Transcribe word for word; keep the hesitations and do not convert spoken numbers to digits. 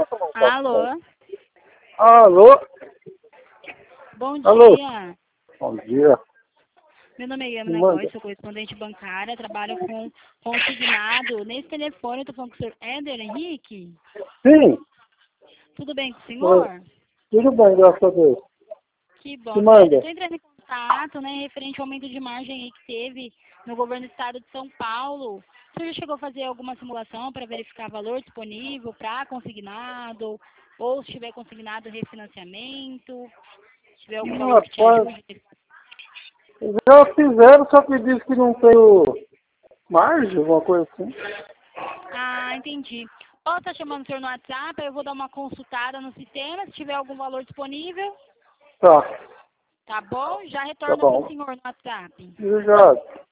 Alô? Alô? Bom Alô? dia. Bom dia. Meu nome é Yama Manda. Negócio, sou correspondente bancária, trabalho com consignado. Nesse telefone, eu estou falando com o senhor Éder Henrique. Sim. Tudo bem com o Oi. senhor? Tudo bem, graças a Deus. Que Que bom, senhor manda? Éder. Estou entrando em contato, né, referente ao aumento de margem aí que teve no governo do estado de São Paulo. O senhor já chegou a fazer alguma simulação para verificar valor disponível para consignado? Ou se tiver consignado refinanciamento? Se tiver algum Hum, valor que te Rapaz, ajude? já fizeram, só que diz que não tem o margem, alguma coisa assim. Ah, entendi. Ou tá chamando o senhor no WhatsApp, aí eu vou dar uma consultada no sistema, se tiver algum valor disponível, Tá, tá bom? Já tá retorno para o bom. senhor no WhatsApp. Obrigado.